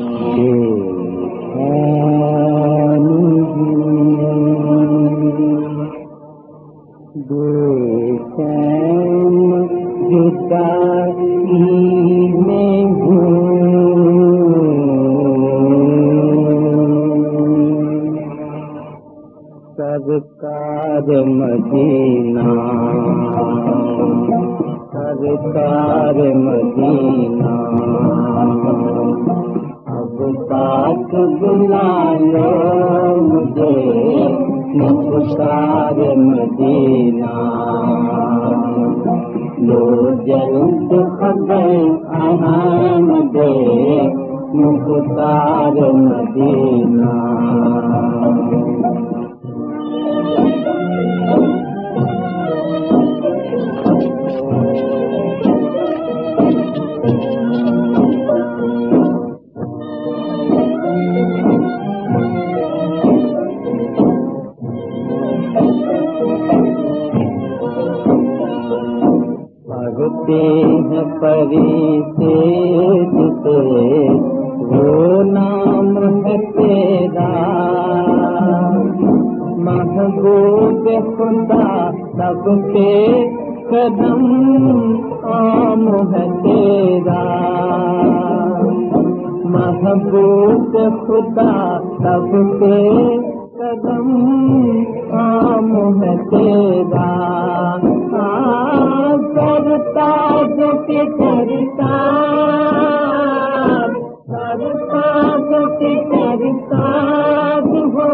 सरकार मदीना, सरकार मदीना, अब बात बुला लो मुझे, मुख्तार मदीना, लो जल्द खबर अहमदे, मुख्तार मदीना। पढ़ते हैं परिसेद से वो नाम है तेरा, महबूब खुदा सबके कदम आम है तेरा, महबूब खुदा सबके कदम आम है तेरा। करता जो के करता, करता जो के करता हो,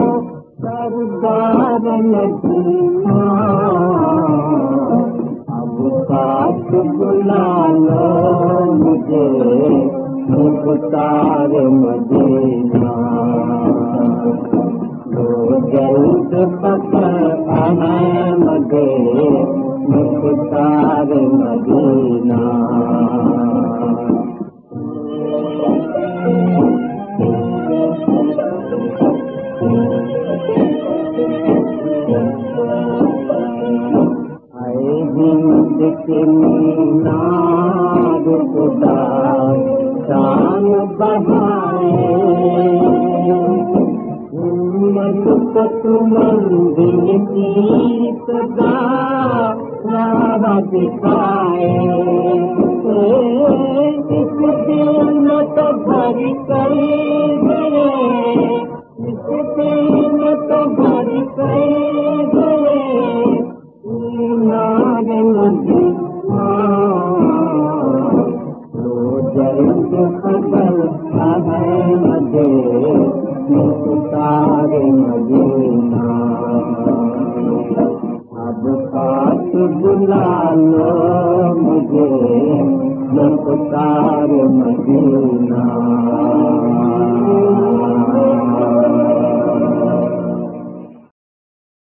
सरदार मदीना, अब साथ बुला लो मुझे, मुख्तार मदीना, तो जल्द पकड़ अहमदे, मुख्तार मदीना। आए हिंद के मीनार खुदा शान बढ़ाए, हिम्मत तक मंजिल की सदा राह दिखाए, इस दिल में तो भर कर गए, इस दिल में तो भर कर गए, मीनार मदीना, लो जल्द खबर अहमदे, मुख्तार मदीना, अब साथ बुला लो मुझे, मुख्तार मदीना।